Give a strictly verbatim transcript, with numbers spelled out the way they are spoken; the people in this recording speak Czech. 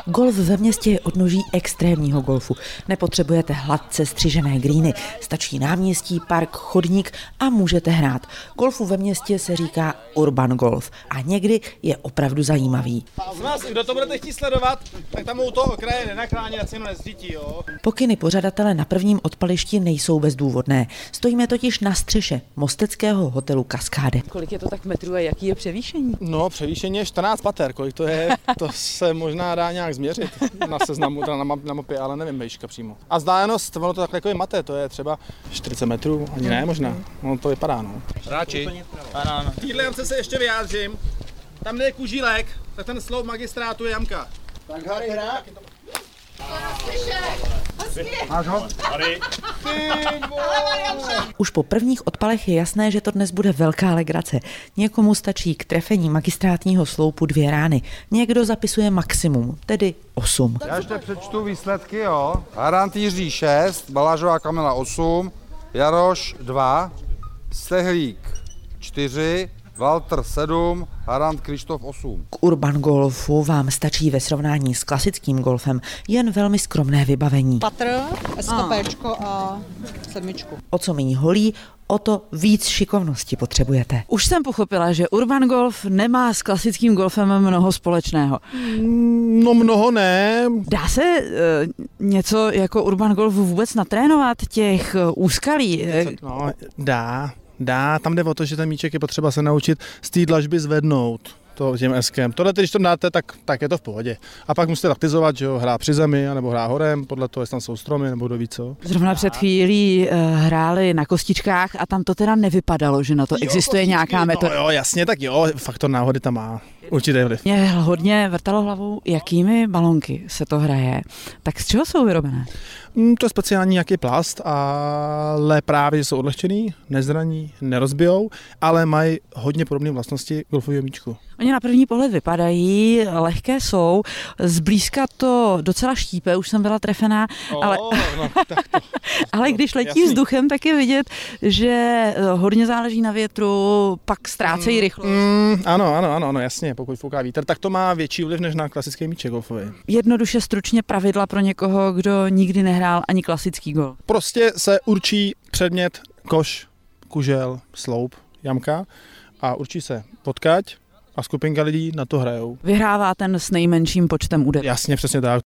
Golf ve městě je odnoží extrémního golfu. Nepotřebujete hladce střižené greeny, stačí náměstí, park, chodník a můžete hrát. Golfu ve městě se říká urban golf a někdy je opravdu zajímavý. A z nás, kdo to budete chtít sledovat, tak tam u toho okraje nenachrání, ať se jenom nezdítí, jo. Pokyny pořadatele na prvním odpališti nejsou bezdůvodné. Stojíme totiž na střeše mosteckého hotelu Kaskáde. Kolik je to tak metrů a jaký je převýšení? No, převýšení je čtrnáct pater, kolik to je, to se možná dá nějak změřit na seznamu, teda na, map, na mapě, ale nevím výška přímo. A vzdálenost, ono to takhle jako je mate, to je třeba čtyřicet metrů, ani ne možná, ono to vypadá, no. Hráči, ano, ano. V téhle jamce se ještě vyjádřím, tam je kužílek, tak ten sloup magistrátu je jamka. Tak Harry hrá. Máš ho? Harry. Už po prvních odpalech je jasné, že to dnes bude velká legrace. Někomu stačí k trefení magistrátního sloupu dvě rány. Někdo zapisuje maximum, tedy osm. Já ještě přečtu výsledky, jo. Harant Jiří šest, Balažová Kamila osm, Jaroš dva, Stehlík čtyři, Walter sedm, Harant Krištof osm. K urban golfu vám stačí ve srovnání s klasickým golfem jen velmi skromné vybavení. Patr, SKPčko a sedmičku. O co méně holí, o to víc šikovnosti potřebujete. Už jsem pochopila, že urban golf nemá s klasickým golfem mnoho společného. No mnoho ne. Dá se e, něco jako urban golf vůbec natrénovat, těch úskalí? No, dá. Dá, tam jde o to, že ten míček je potřeba se naučit z té dlažby zvednout to tím eskem. Tohle, když to dáte, tak, tak je to v pohodě. A pak musíte taktizovat, že jo, hrá při zemi, nebo hrá horem, podle toho, jestli tam jsou stromy, nebo kdo ví co. Zrovna před chvílí uh, hráli na kostičkách a tam to teda nevypadalo, že na to jo, existuje kostičky, nějaká metoda. No jo, jasně, tak jo, faktor náhody tam má určitý vliv. Mě hodně vrtalo hlavou, jakými balonky se to hraje. Tak z čeho jsou vyrobené? Mm, to je speciální nějaký plast, ale právě jsou odlehčený, nezraní, nerozbijou, ale mají hodně podobné vlastnosti golfového míčku. Oni na první pohled vypadají, lehké jsou, zblízka to docela štípe, už jsem byla trefená, oh, ale, no, tak to, ale když letí jasný. vzduchem, tak je vidět, že hodně záleží na větru, pak ztrácejí mm, rychlost. Mm, ano, ano, ano, ano, jasně, pokud fouká vítr, tak to má větší vliv než na klasický míček golfový. Jednoduše stručně pravidla pro někoho, kdo nikdy nehrál ani klasický golf. Prostě se určí předmět, koš, kužel, sloup, jamka a určí se potkať a skupinka lidí na to hrajou. Vyhrává ten s nejmenším počtem úderů. Jasně, přesně tak.